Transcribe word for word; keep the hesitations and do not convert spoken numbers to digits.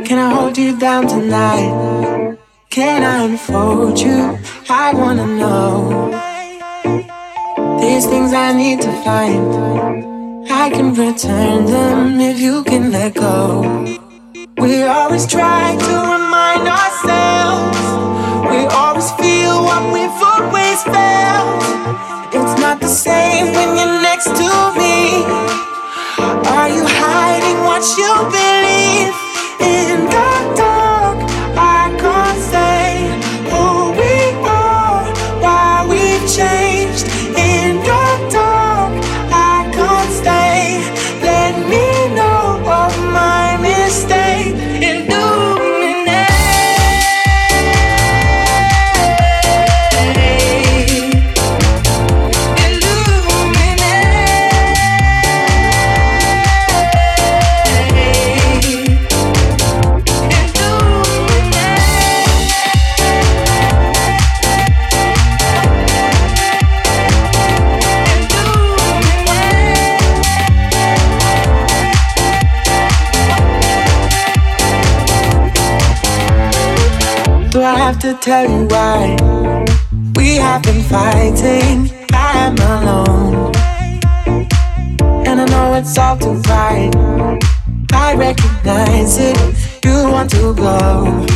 Can I hold you down tonight? Can I unfold you? I wanna know. These things I need to find. I can return them if you can let go. We always try to remind ourselves. We always feel what we've always felt. It's not the same when you're next to me. Are you hiding what you believe? In the dark, I can't say who we are, why we've changed. In the dark, I can't stay. Let me know of my mistake. Illuminate. Do I have to tell you why we have been fighting? I am alone, and I know it's all too right. I recognize it. You want to go,